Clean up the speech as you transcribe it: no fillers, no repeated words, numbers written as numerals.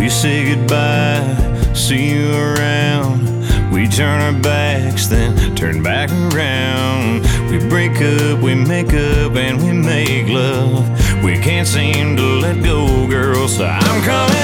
We say goodbye, see you around. We turn our backs, then turn back around. We break up, we make up, and we make love. We can't seem to let go, girl, so I'm coming